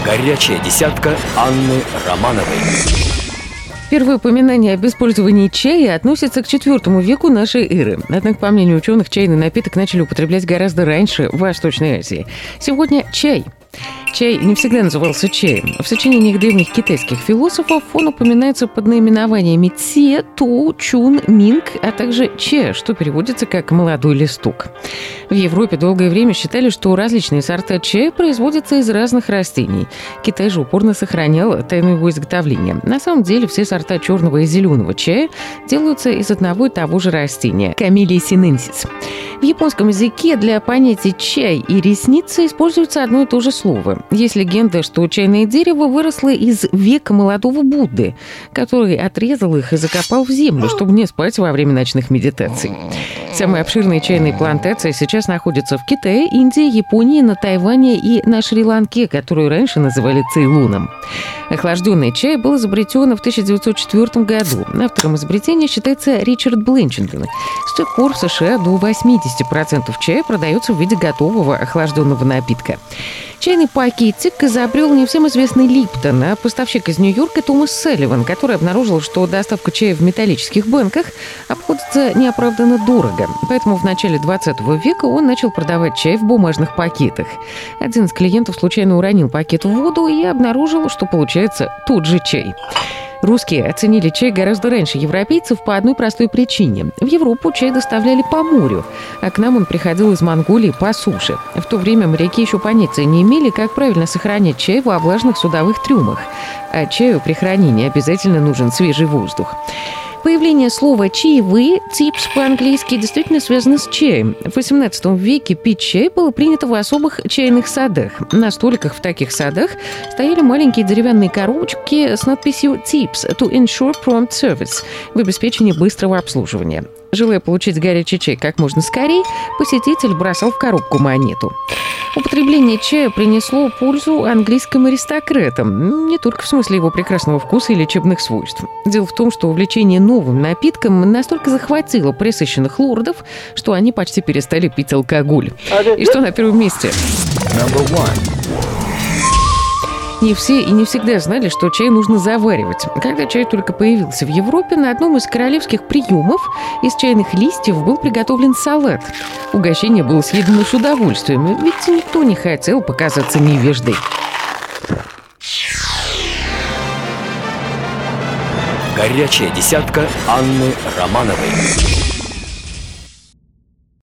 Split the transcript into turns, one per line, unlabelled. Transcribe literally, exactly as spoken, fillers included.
Горячая десятка Анны Романовой.
Первые упоминания об использовании чая относятся к четвёртому веку нашей эры. Однако, по мнению ученых, чайный напиток начали употреблять гораздо раньше в Восточной Азии. Сегодня чай. Чай не всегда назывался чаем. В сочинениях древних китайских философов он упоминается под наименованиями ци, ту, чун, минг, а также че, что переводится как «молодой листок». В Европе долгое время считали, что различные сорта чая производятся из разных растений. Китай же упорно сохранял тайну его изготовления. На самом деле все сорта черного и зеленого чая делаются из одного и того же растения – Camellia sinensis. В японском языке для понятий «чай» и «ресница» используется одно и то же слово. Есть легенда, что чайное дерево выросло из века молодого Будды, который отрезал их и закопал в землю, чтобы не спать во время ночных медитаций. Самые обширные чайные плантации сейчас находятся в Китае, Индии, Японии, на Тайване и на Шри-Ланке, которую раньше называли Цейлоном. Охлажденный чай был изобретен в тысяча девятьсот четвёртом году. Автором изобретения считается Ричард Бленчингтон. С тех пор в США до восемьдесят процентов чая продается в виде готового охлажденного напитка. Чайный пакетик изобрел не всем известный Липтон, а поставщик из Нью-Йорка Томас Салливан, который обнаружил, что доставка чая в металлических банках обходится неоправданно дорого. Поэтому в начале двадцатого века он начал продавать чай в бумажных пакетах. Один из клиентов случайно уронил пакет в воду и обнаружил, что получается тот же чай. Русские оценили чай гораздо раньше европейцев по одной простой причине. В Европу чай доставляли по морю, а к нам он приходил из Монголии по суше. В то время моряки еще понятия не имели, как правильно сохранять чай во влажных судовых трюмах. А чаю при хранении обязательно нужен свежий воздух. Появление слова «чаевые» «типс» по-английски действительно связано с чаем. В восемнадцатом веке пить чай было принято в особых чайных садах. На столиках в таких садах стояли маленькие деревянные коробочки с надписью «типс» «to ensure prompt service» в обеспечении быстрого обслуживания. Желая получить горячий чай как можно скорее, посетитель бросал в коробку монету. Употребление чая принесло пользу английским аристократам, не только в смысле его прекрасного вкуса и лечебных свойств. Дело в том, что увлечение новым напитком настолько захватило пресыщенных лордов, что они почти перестали пить алкоголь. И что на первом месте? Не все и не всегда знали, что чай нужно заваривать. Когда чай только появился в Европе, на одном из королевских приемов из чайных листьев был приготовлен салат. Угощение было съедено с удовольствием, ведь никто не хотел показаться невеждой.
Горячая десятка Анны Романовой.